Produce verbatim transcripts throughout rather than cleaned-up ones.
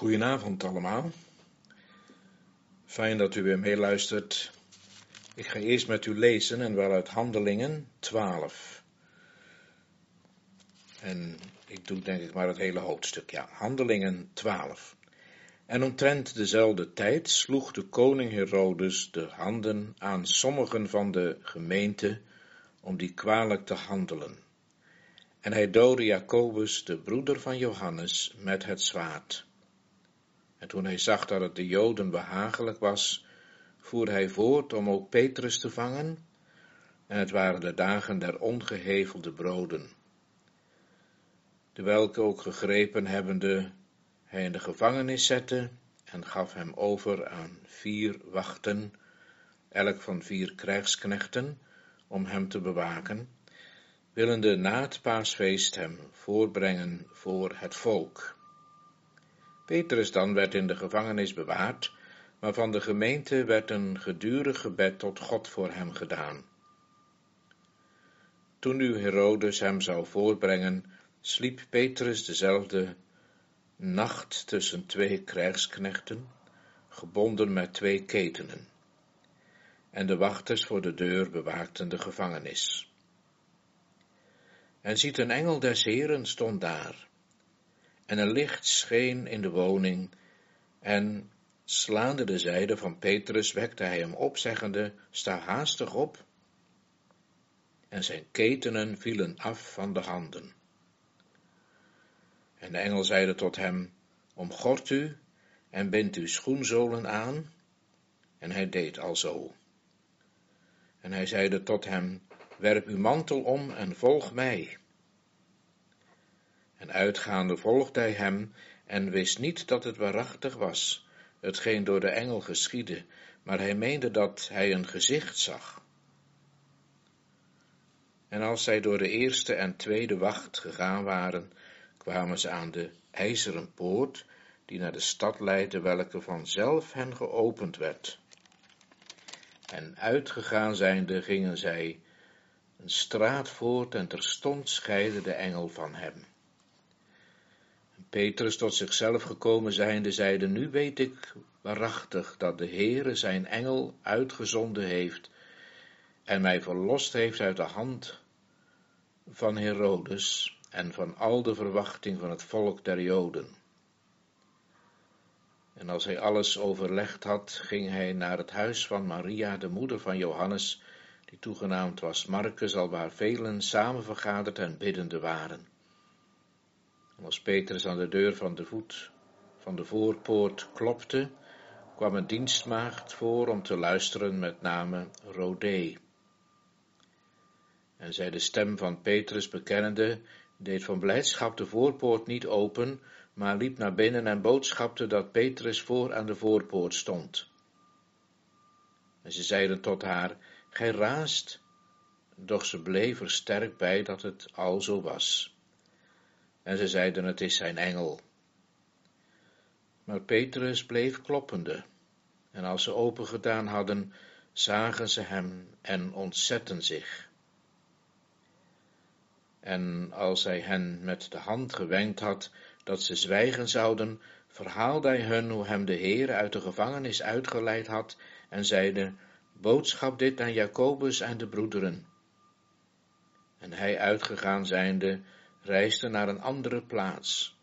Goedenavond allemaal. Fijn dat u weer meeluistert. Ik ga eerst met u lezen en wel uit Handelingen twaalf. En ik doe denk ik maar het hele hoofdstuk, ja. Handelingen twaalf. En omtrent dezelfde tijd sloeg de koning Herodes de handen aan sommigen van de gemeente om die kwalijk te handelen. En hij doodde Jacobus, de broeder van Johannes, met het zwaard. En toen hij zag dat het de Joden behagelijk was, voer hij voort om ook Petrus te vangen, en het waren de dagen der ongehevelde broden. De welke ook gegrepen hebbende, hij in de gevangenis zette, en gaf hem over aan vier wachten, elk van vier krijgsknechten, om hem te bewaken, willende na het paasfeest hem voorbrengen voor het volk. Petrus dan werd in de gevangenis bewaard, maar van de gemeente werd een gedurig gebed tot God voor hem gedaan. Toen nu Herodes hem zou voorbrengen, sliep Petrus dezelfde nacht tussen twee krijgsknechten, gebonden met twee ketenen. En de wachters voor de deur bewaakten de gevangenis. En ziet een engel des Heeren stond daar, en een licht scheen in de woning, en slaande de zijde van Petrus wekte hij hem op, zeggende, sta haastig op. En zijn ketenen vielen af van de handen. En de engel zeide tot hem, omgord u en bind uw schoenzolen aan. En hij deed alzo. En hij zeide tot hem, werp uw mantel om en volg mij. En uitgaande volgde hij hem en wist niet dat het waarachtig was, hetgeen door de engel geschiedde, maar hij meende dat hij een gezicht zag. En als zij door de eerste en tweede wacht gegaan waren, kwamen ze aan de ijzeren poort, die naar de stad leidde, welke vanzelf hen geopend werd. En uitgegaan zijnde gingen zij een straat voort en terstond scheidde de engel van hem. En Petrus tot zichzelf gekomen zijnde, zeide, nu weet ik waarachtig dat de Heere zijn engel uitgezonden heeft en mij verlost heeft uit de hand van Herodes en van al de verwachting van het volk der Joden. En als hij alles overlegd had, ging hij naar het huis van Maria, de moeder van Johannes, die toegenaamd was Marcus, alwaar velen samen vergaderd en biddende waren. En als Petrus aan de deur van de voet van de voorpoort klopte, kwam een dienstmaagd voor om te luisteren, met name Rode. En zij de stem van Petrus bekennende, deed van blijdschap de voorpoort niet open, maar liep naar binnen en boodschapte dat Petrus voor aan de voorpoort stond. En ze zeiden tot haar, gij raast, doch ze bleef er sterk bij dat het al zo was. En ze zeiden, het is zijn engel. Maar Petrus bleef kloppende, en als ze opengedaan hadden, zagen ze hem en ontzetten zich. En als hij hen met de hand gewenkt had, dat ze zwijgen zouden, verhaalde hij hun hoe hem de Heer uit de gevangenis uitgeleid had, en zeide, boodschap dit aan Jacobus en de broederen. En hij uitgegaan zijnde, reisde naar een andere plaats.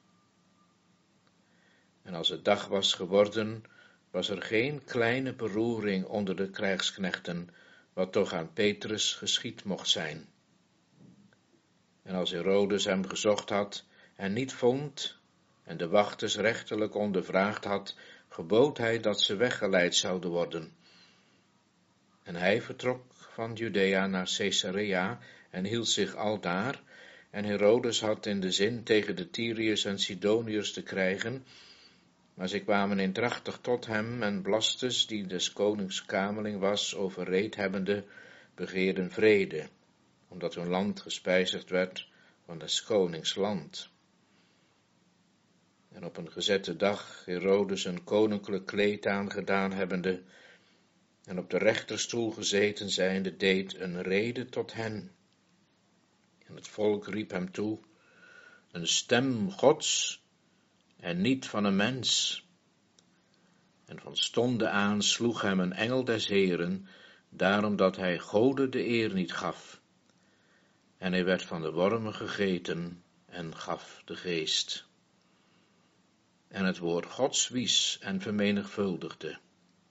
En als het dag was geworden, was er geen kleine beroering onder de krijgsknechten, wat toch aan Petrus geschied mocht zijn. En als Herodes hem gezocht had en niet vond, en de wachters rechterlijk ondervraagd had, gebood hij dat ze weggeleid zouden worden. En hij vertrok van Judea naar Caesarea en hield zich aldaar, en Herodes had in de zin tegen de Tyriërs en Sidoniërs te krijgen, maar zij kwamen indrachtig tot hem, en Blastus, die des konings kamerling was, overreed hebbende, begeerden vrede, omdat hun land gespijzigd werd van des konings land. En op een gezette dag Herodes een koninklijk kleed aangedaan hebbende, en op de rechterstoel gezeten zijnde, deed een rede tot hen. En het volk riep hem toe, een stem Gods en niet van een mens. En van stonde aan sloeg hem een engel des Heeren, daarom dat hij Gode de eer niet gaf. En hij werd van de wormen gegeten en gaf de geest. En het woord Gods wies en vermenigvuldigde.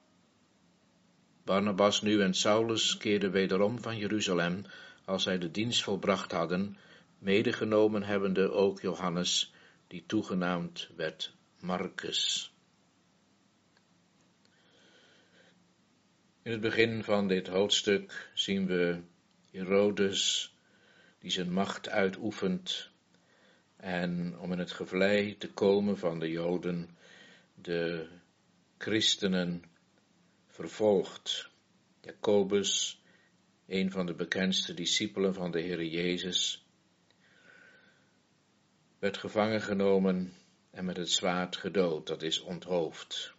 Barnabas nu en Saulus keerden wederom van Jeruzalem, als zij de dienst volbracht hadden, medegenomen hebbende ook Johannes, die toegenaamd werd Marcus. In het begin van dit hoofdstuk zien we Herodes, die zijn macht uitoefent en om in het gevlei te komen van de Joden, de christenen vervolgt. Jacobus, een van de bekendste discipelen van de Heere Jezus, werd gevangen genomen en met het zwaard gedood, dat is onthoofd.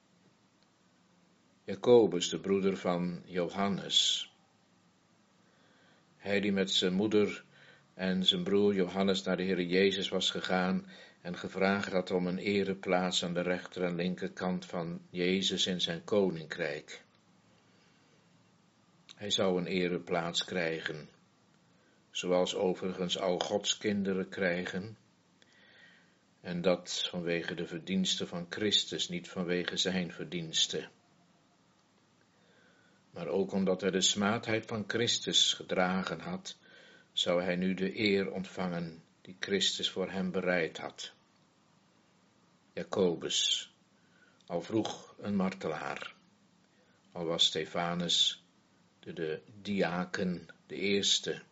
Jacobus, de broeder van Johannes, hij die met zijn moeder en zijn broer Johannes naar de Heere Jezus was gegaan en gevraagd had om een ereplaats aan de rechter en linkerkant van Jezus in zijn koninkrijk. Hij zou een ereplaats krijgen, zoals overigens al Gods kinderen krijgen, en dat vanwege de verdiensten van Christus, niet vanwege zijn verdiensten. Maar ook omdat hij de smaadheid van Christus gedragen had, zou hij nu de eer ontvangen die Christus voor hem bereid had. Jacobus, al vroeg een martelaar, al was Stefanus de, de diaken, de eerste.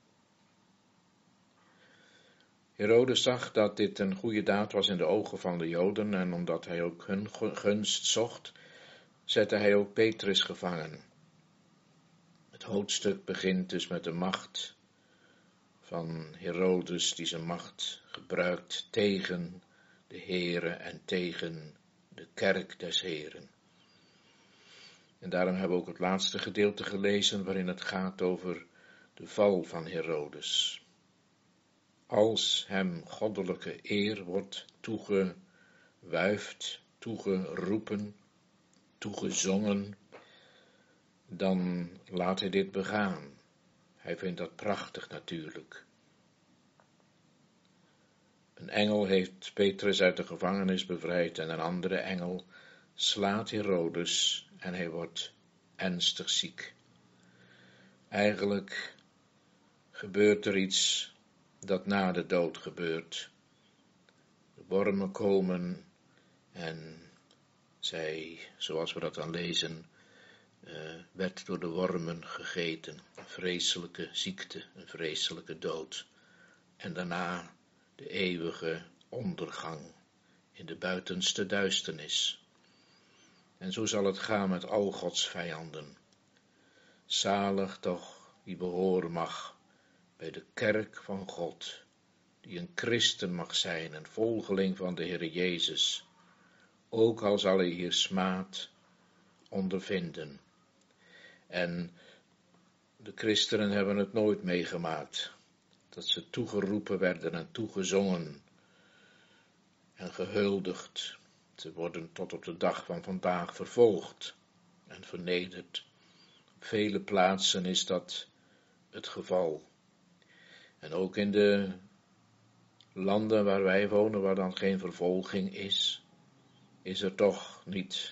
Herodes zag dat dit een goede daad was in de ogen van de Joden en omdat hij ook hun gunst zocht, zette hij ook Petrus gevangen. Het hoofdstuk begint dus met de macht van Herodes, die zijn macht gebruikt tegen de Heere en tegen de kerk des Heeren. En daarom hebben we ook het laatste gedeelte gelezen, waarin het gaat over de val van Herodes. Als hem goddelijke eer wordt toegewuifd, toegeroepen, toegezongen, dan laat hij dit begaan. Hij vindt dat prachtig natuurlijk. Een engel heeft Petrus uit de gevangenis bevrijd en een andere engel slaat Herodes en hij wordt ernstig ziek. Eigenlijk gebeurt er iets dat na de dood gebeurt. De wormen komen en zij, zoals we dat dan lezen, uh, werd door de wormen gegeten. Een vreselijke ziekte, een vreselijke dood. En daarna de eeuwige ondergang in de buitenste duisternis. En zo zal het gaan met al Gods vijanden. Zalig toch wie behoren mag bij de kerk van God, die een christen mag zijn, een volgeling van de Heere Jezus, ook al zal hij hier smaad ondervinden. En de christenen hebben het nooit meegemaakt, dat ze toegeroepen werden en toegezongen en gehuldigd. Ze worden tot op de dag van vandaag vervolgd en vernederd. Op vele plaatsen is dat het geval. En ook in de landen waar wij wonen, waar dan geen vervolging is, is er toch niet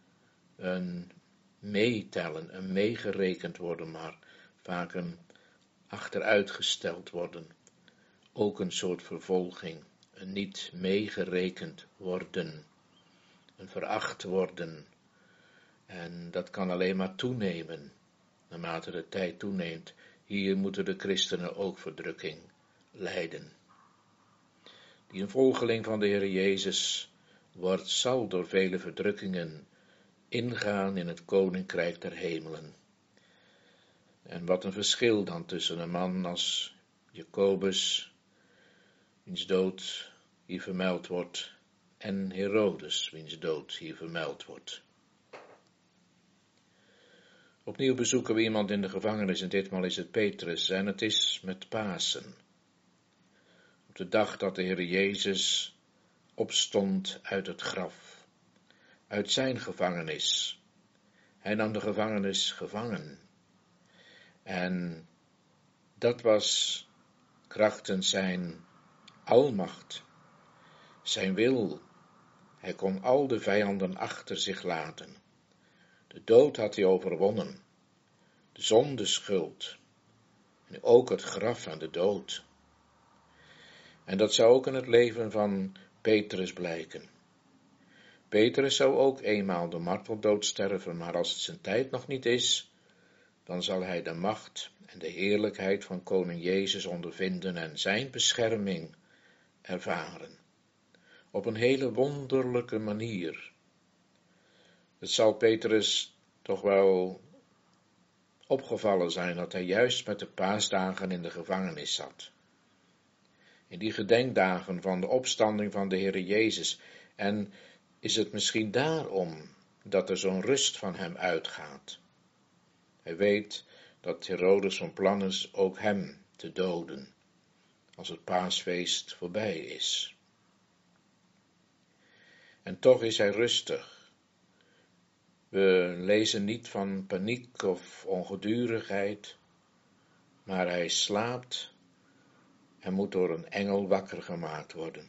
een meetellen, een meegerekend worden, maar vaak een achteruitgesteld worden. Ook een soort vervolging, een niet meegerekend worden, een veracht worden. En dat kan alleen maar toenemen, naarmate de tijd toeneemt. Hier moeten de christenen ook verdrukking lijden. Die een volgeling van de Heer Jezus wordt, zal door vele verdrukkingen ingaan in het koninkrijk der hemelen. En wat een verschil dan tussen een man als Jacobus, wiens dood hier vermeld wordt, en Herodes, wiens dood hier vermeld wordt. Opnieuw bezoeken we iemand in de gevangenis en ditmaal is het Petrus en het is met Pasen. Op de dag dat de Heer Jezus opstond uit het graf, uit zijn gevangenis. Hij nam de gevangenis gevangen. En dat was krachtens zijn almacht, zijn wil. Hij kon al de vijanden achter zich laten. De dood had hij overwonnen, de zonde schuld, en ook het graf en de dood. En dat zou ook in het leven van Petrus blijken. Petrus zou ook eenmaal de marteldood sterven, maar als het zijn tijd nog niet is, dan zal hij de macht en de heerlijkheid van koning Jezus ondervinden en zijn bescherming ervaren. Op een hele wonderlijke manier. Het zal Petrus toch wel opgevallen zijn dat hij juist met de paasdagen in de gevangenis zat. In die gedenkdagen van de opstanding van de Heere Jezus. En is het misschien daarom dat er zo'n rust van hem uitgaat. Hij weet dat Herodes van plan is ook hem te doden, als het paasfeest voorbij is. En toch is hij rustig. We lezen niet van paniek of ongedurigheid, maar hij slaapt en moet door een engel wakker gemaakt worden.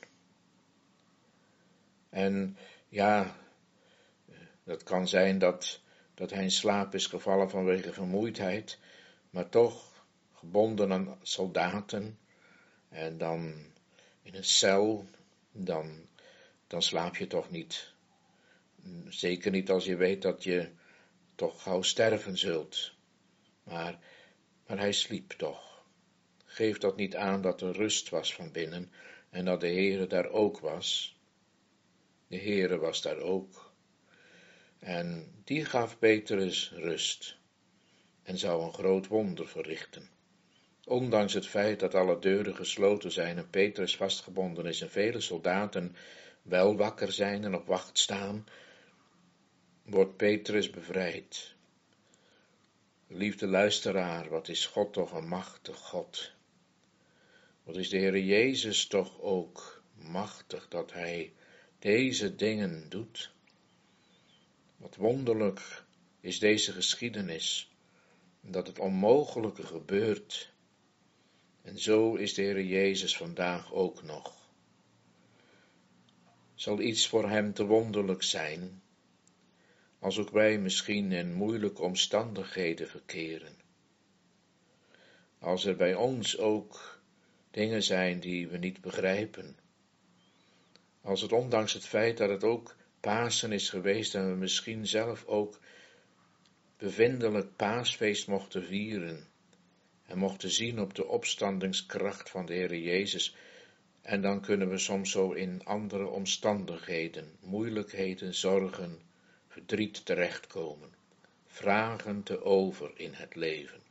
En ja, dat kan zijn dat, dat hij in slaap is gevallen vanwege vermoeidheid, maar toch gebonden aan soldaten en dan in een cel, dan, dan slaap je toch niet. Zeker niet als je weet dat je toch gauw sterven zult. Maar, maar hij sliep toch. Geeft dat niet aan dat er rust was van binnen en dat de Heere daar ook was? De Heere was daar ook. En die gaf Petrus rust en zou een groot wonder verrichten. Ondanks het feit dat alle deuren gesloten zijn en Petrus vastgebonden is en vele soldaten wel wakker zijn en op wacht staan, wordt Petrus bevrijd. Liefde luisteraar, wat is God toch een machtig God. Wat is de Heere Jezus toch ook machtig dat Hij deze dingen doet. Wat wonderlijk is deze geschiedenis, dat het onmogelijke gebeurt. En zo is de Heere Jezus vandaag ook nog. Zal iets voor Hem te wonderlijk zijn, als ook wij misschien in moeilijke omstandigheden verkeren. Als er bij ons ook dingen zijn die we niet begrijpen. Als het ondanks het feit dat het ook Pasen is geweest en we misschien zelf ook bevindelijk paasfeest mochten vieren en mochten zien op de opstandingskracht van de Heere Jezus, en dan kunnen we soms zo in andere omstandigheden, moeilijkheden, zorgen, verdriet terechtkomen, vragen te over in het leven.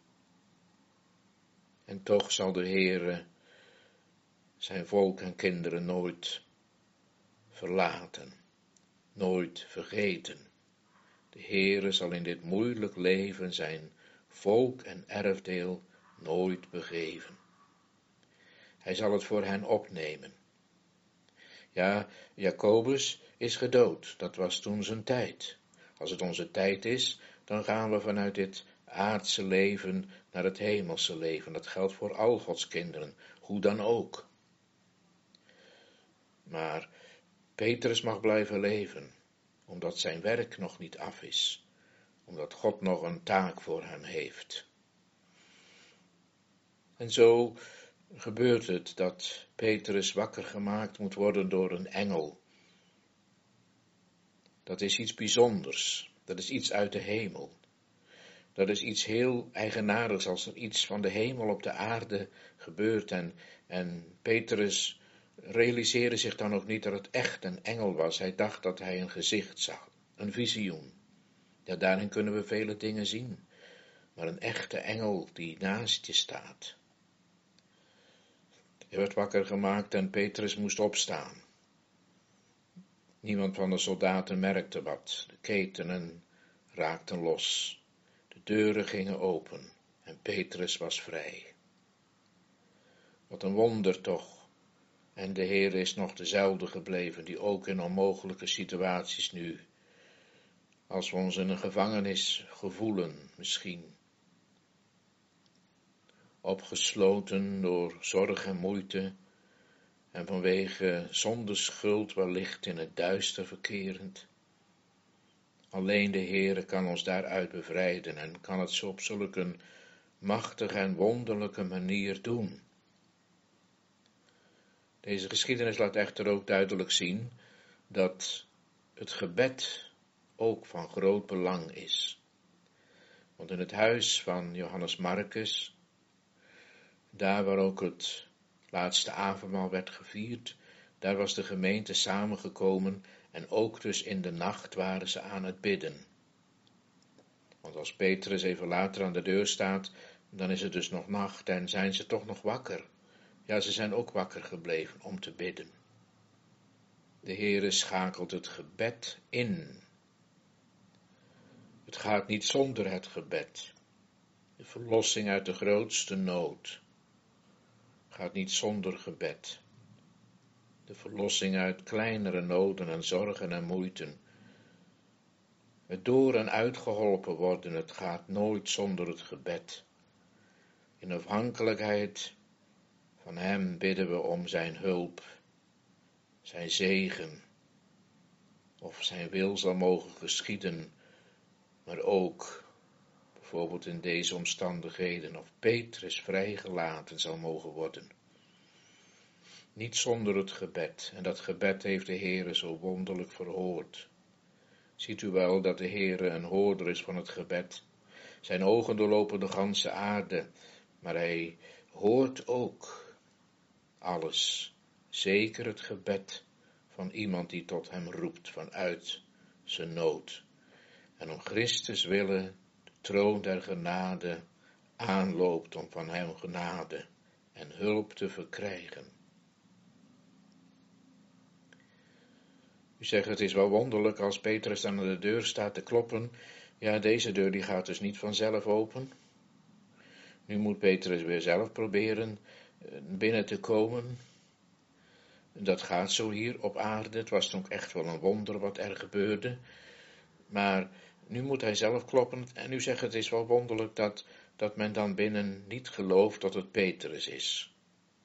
En toch zal de Heere zijn volk en kinderen nooit verlaten, nooit vergeten. De Heere zal in dit moeilijk leven zijn volk en erfdeel nooit begeven. Hij zal het voor hen opnemen. Ja, Jacobus is gedood, dat was toen zijn tijd. Als het onze tijd is, dan gaan we vanuit dit aardse leven naar het hemelse leven. Dat geldt voor al Gods kinderen, hoe dan ook. Maar Petrus mag blijven leven, omdat zijn werk nog niet af is, omdat God nog een taak voor hem heeft. En zo gebeurt het dat Petrus wakker gemaakt moet worden door een engel. Dat is iets bijzonders, dat is iets uit de hemel. Dat is iets heel eigenaardigs als er iets van de hemel op de aarde gebeurt. En, en Petrus realiseerde zich dan ook niet dat het echt een engel was. Hij dacht dat hij een gezicht zag, een visioen. Ja, daarin kunnen we vele dingen zien. Maar een echte engel die naast je staat. Hij werd wakker gemaakt en Petrus moest opstaan. Niemand van de soldaten merkte wat. De ketenen raakten los. De deuren gingen open en Petrus was vrij. Wat een wonder toch, En de Heer is nog dezelfde gebleven, die ook in onmogelijke situaties nu, als we ons in een gevangenis gevoelen misschien, opgesloten door zorg en moeite, en vanwege zonde schuld wellicht in het duister verkerend. Alleen de Heere kan ons daaruit bevrijden en kan het zo op zulke machtige en wonderlijke manier doen. Deze geschiedenis laat echter ook duidelijk zien dat het gebed ook van groot belang is. Want in het huis van Johannes Marcus, daar waar ook het laatste avondmaal werd gevierd, daar was de gemeente samengekomen en ook dus in de nacht waren ze aan het bidden. Want als Petrus even later aan de deur staat, dan is het dus nog nacht en zijn ze toch nog wakker. Ja, ze zijn ook wakker gebleven om te bidden. De Heere schakelt het gebed in. Het gaat niet zonder het gebed. De verlossing uit de grootste nood gaat niet zonder gebed. De verlossing uit kleinere noden en zorgen en moeiten. Het door en uitgeholpen worden, het gaat nooit zonder het gebed. In afhankelijkheid van Hem bidden we om zijn hulp, zijn zegen, of zijn wil zal mogen geschieden, maar ook bijvoorbeeld in deze omstandigheden, of Petrus vrijgelaten zal mogen worden. Niet zonder het gebed, en dat gebed heeft de Heere zo wonderlijk verhoord. Ziet u wel dat de Heere een hoorder is van het gebed. Zijn ogen doorlopen de ganse aarde, maar hij hoort ook alles, zeker het gebed van iemand die tot hem roept vanuit zijn nood. En om Christus willen de troon der genade aanloopt om van hem genade en hulp te verkrijgen. U zegt, het is wel wonderlijk als Petrus dan aan de deur staat te kloppen. Ja, deze deur die gaat dus niet vanzelf open. Nu moet Petrus weer zelf proberen binnen te komen. Dat gaat zo hier op aarde. Het was ook echt wel een wonder wat er gebeurde. Maar nu moet hij zelf kloppen. En u zegt, het is wel wonderlijk dat, dat men dan binnen niet gelooft dat het Petrus is.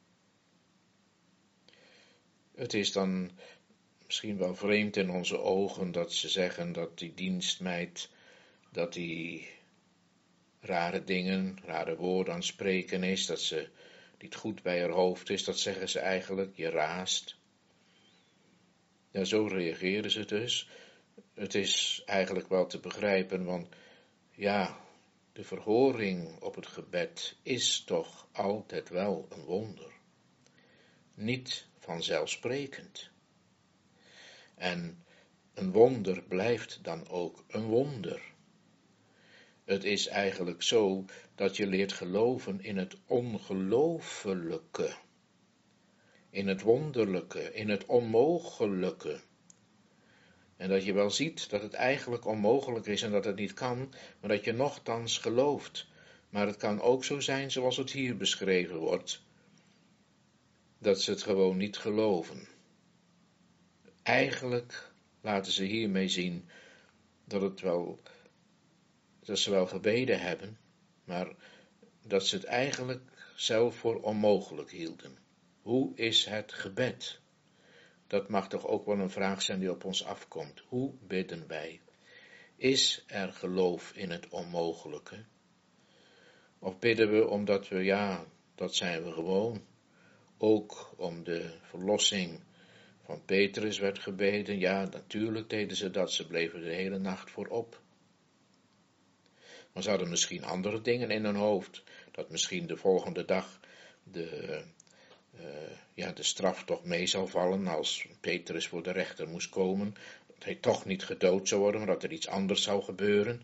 Het is dan misschien wel vreemd in onze ogen dat ze zeggen dat die dienstmeid, dat die rare dingen, rare woorden aan het spreken is, dat ze niet goed bij haar hoofd is, dat zeggen ze eigenlijk, je raast. Ja, zo reageren ze dus. Het is eigenlijk wel te begrijpen, want ja, de verhoring op het gebed is toch altijd wel een wonder. Niet vanzelfsprekend. En een wonder blijft dan ook een wonder. Het is eigenlijk zo dat je leert geloven in het ongelooflijke, in het wonderlijke, in het onmogelijke. En dat je wel ziet dat het eigenlijk onmogelijk is en dat het niet kan, maar dat je nochtans gelooft. Maar het kan ook zo zijn zoals het hier beschreven wordt, dat ze het gewoon niet geloven. Eigenlijk laten ze hiermee zien dat het wel, dat ze wel gebeden hebben, maar dat ze het eigenlijk zelf voor onmogelijk hielden. Hoe is het gebed? Dat mag toch ook wel een vraag zijn die op ons afkomt. Hoe bidden wij? Is er geloof in het onmogelijke? Of bidden we omdat we, ja, dat zijn we gewoon. Ook om de verlossing van Petrus werd gebeden. Ja, natuurlijk deden ze dat. Ze bleven de hele nacht voorop. Maar ze hadden misschien andere dingen in hun hoofd. Dat misschien de volgende dag de, uh, ja, de straf toch mee zou vallen als Petrus voor de rechter moest komen. Dat hij toch niet gedood zou worden, maar dat er iets anders zou gebeuren.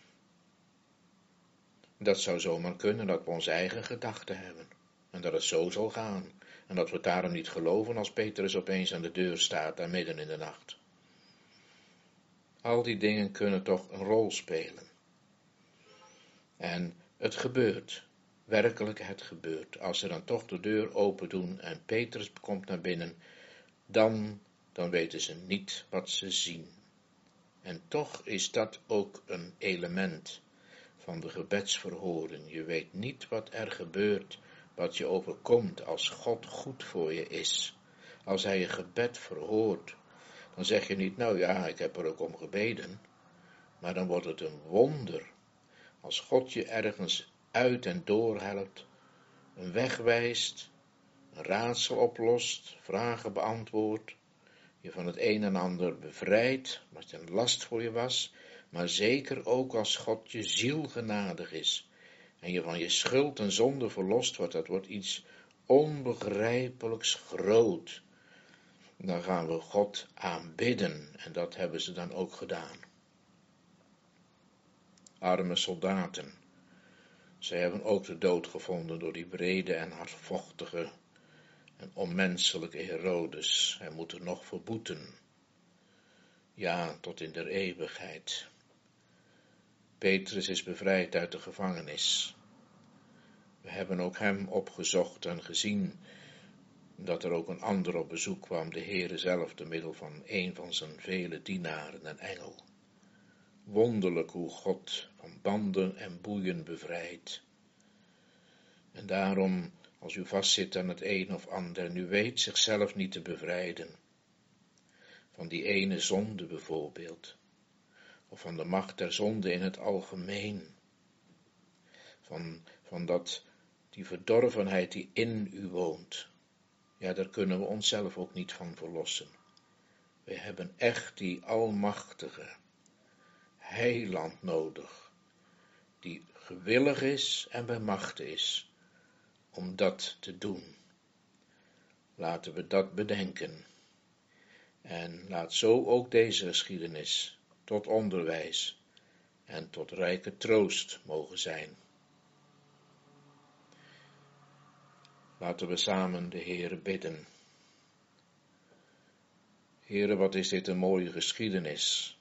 Dat zou zomaar kunnen, dat we onze eigen gedachten hebben. En dat het zo zal gaan. En dat we het daarom niet geloven als Petrus opeens aan de deur staat, daar midden in de nacht. Al die dingen kunnen toch een rol spelen. En het gebeurt werkelijk het gebeurt. Als ze dan toch de deur open doen en Petrus komt naar binnen, dan, dan weten ze niet wat ze zien. En toch is dat ook een element van de gebedsverhoring. Je weet niet wat er gebeurt, wat je overkomt als God goed voor je is. Als hij je gebed verhoort, dan zeg je niet, nou ja, ik heb er ook om gebeden. Maar dan wordt het een wonder. Als God je ergens uit en door helpt, een weg wijst, een raadsel oplost, vragen beantwoordt, je van het een en ander bevrijdt, wat een last voor je was, maar zeker ook als God je ziel genadig is en je van je schuld en zonde verlost wordt, dat wordt iets onbegrijpelijks groot. Dan gaan we God aanbidden en dat hebben ze dan ook gedaan. Arme soldaten, zij hebben ook de dood gevonden door die brede en hardvochtige en onmenselijke Herodes. Hij moet er nog voor boeten. Ja, tot in der eeuwigheid. Petrus is bevrijd uit de gevangenis. We hebben ook hem opgezocht en gezien dat er ook een ander op bezoek kwam, de Heere zelf, door middel van een van zijn vele dienaren, een engel. Wonderlijk hoe God van banden en boeien bevrijdt. En daarom, als u vastzit aan het een of ander en u weet zichzelf niet te bevrijden, van die ene zonde bijvoorbeeld, of van de macht der zonde in het algemeen, van, van dat, die verdorvenheid die in u woont, ja, daar kunnen we onszelf ook niet van verlossen. We hebben echt die almachtige heiland nodig, die gewillig is en bij machte is om dat te doen. Laten we dat bedenken. En laat zo ook deze geschiedenis tot onderwijs en tot rijke troost mogen zijn. Laten we samen de Heere bidden. Heere, wat is dit een mooie geschiedenis.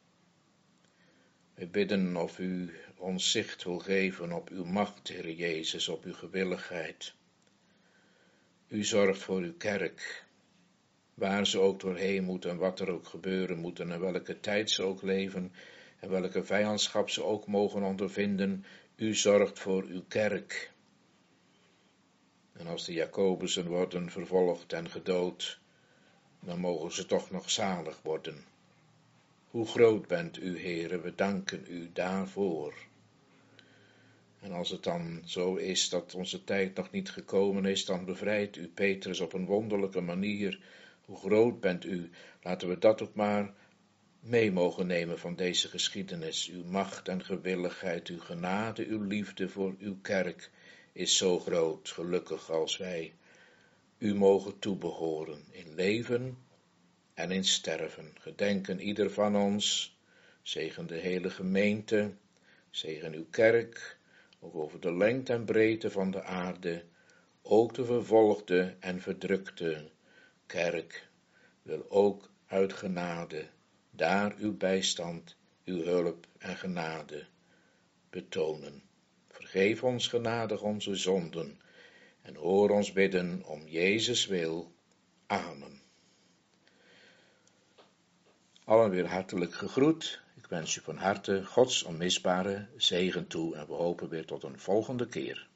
We bidden of u ons zicht wil geven op uw macht, Heere Jezus, op uw gewilligheid. U zorgt voor uw kerk, waar ze ook doorheen moeten en wat er ook gebeuren moet en in welke tijd ze ook leven en welke vijandschap ze ook mogen ondervinden. U zorgt voor uw kerk. En als de Jacobussen worden vervolgd en gedood, dan mogen ze toch nog zalig worden. Hoe groot bent u, Heere, we danken u daarvoor. En als het dan zo is dat onze tijd nog niet gekomen is, dan bevrijdt u Petrus op een wonderlijke manier. Hoe groot bent u, laten we dat ook maar mee mogen nemen van deze geschiedenis. Uw macht en gewilligheid, uw genade, uw liefde voor uw kerk is zo groot, gelukkig als wij u mogen toebehoren in leven en in sterven. Gedenken ieder van ons, zegen de hele gemeente, zegen uw kerk, ook over de lengte en breedte van de aarde, ook de vervolgde en verdrukte kerk wil ook uit genade daar uw bijstand, uw hulp en genade betonen. Vergeef ons genadig onze zonden en hoor ons bidden om Jezus wil. Amen. Allen weer hartelijk gegroet. Ik wens u van harte Gods onmisbare zegen toe en we hopen weer tot een volgende keer.